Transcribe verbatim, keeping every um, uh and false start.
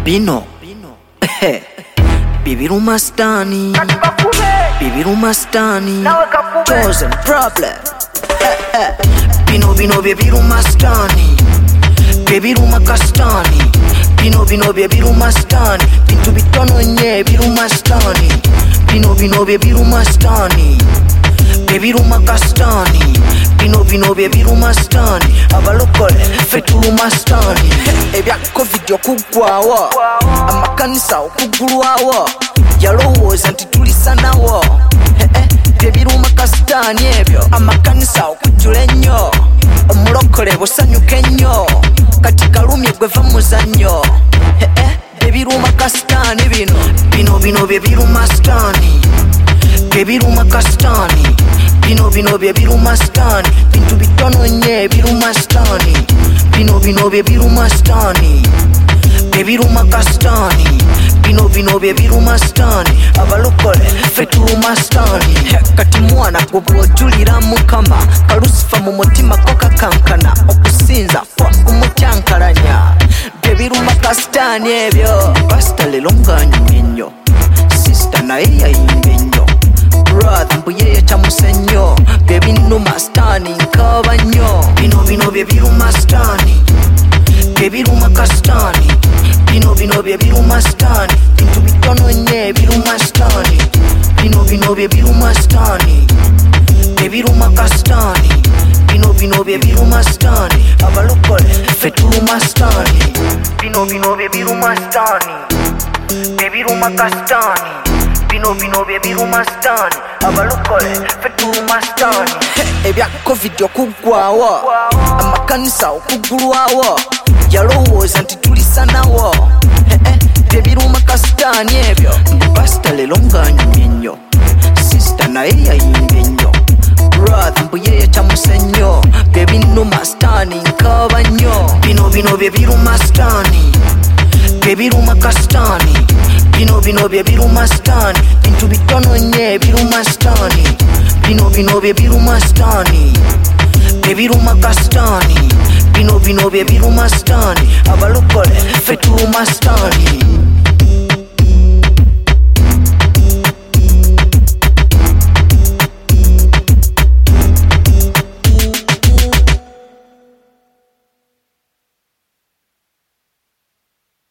Bino Bibiruma Stani Bibiruma Stani Chosen problem Bino bino bibiruma Stani Bibiruma Kastani Bino bino bibiruma Stani Bintu bitono nye biruma Stani Bino bino bibiruma Stani Bibiruma Kastani Bino bino bibiruma Stani Abalokole fetuluma Stani Ebya covid okugwawo amakanisa okugulwawo yalowooza nti tulisanawo bibiruma Kastani ebyo amakanisa okujjula ennyo omulokole busanyuka ennyo kati kalumye gweva muzannyo bibiruma Kastani bino bino bino bibiruma Stani Bibiruma Kastani Bino bino bibiruma Stani Bintu bitono nye biruma Stani Bino bino bibiruma Stani Bibiruma Kastani Bino bino bibiruma Stani Abalokole fetuluma Stani kati mwana gwebwojulira Mukama kalusifa mu mutima ko kakankana okusinza kwa kumutyankalanya bibiruma Kastani ebyo pastor lelo nganyumye nnyo sister naye yayimbye nnyo brother mbuyeye kyamusenyo bebinuma Stani nkaba nnyo bino bino bibiruma Stani bibiruma Kastani Bino bino bibiruma Stani Bintu bitono nye biruma Stani Bino bino bibiruma Stani Bibiruma Kastani Bino bino bibiruma Stani Abalokole fetuluma Stani Bino bino bibiruma Stani Bibiruma Kastani Bino bino bibiruma Stani Abalokole fetuluma Stani Ebya covid okugwawo amakanisa okugulwawo yalowooza nti tulisanawo bibiruma Kastani ebyo pastor lelo nganyumye nnyo sister naye yayimbye nnyo brother mbuyeye kyamusenyo bibinuma Stani nkaba nnyo bino bino bibiruma Stani bibiruma Kastani Bino bino bibiruma Stani Bintu bitono nye biruma Stani Bino bino bibiruma Stani Bibiruma Kastani Bino bino bibiruma Stani Abalokole fetuluma Stani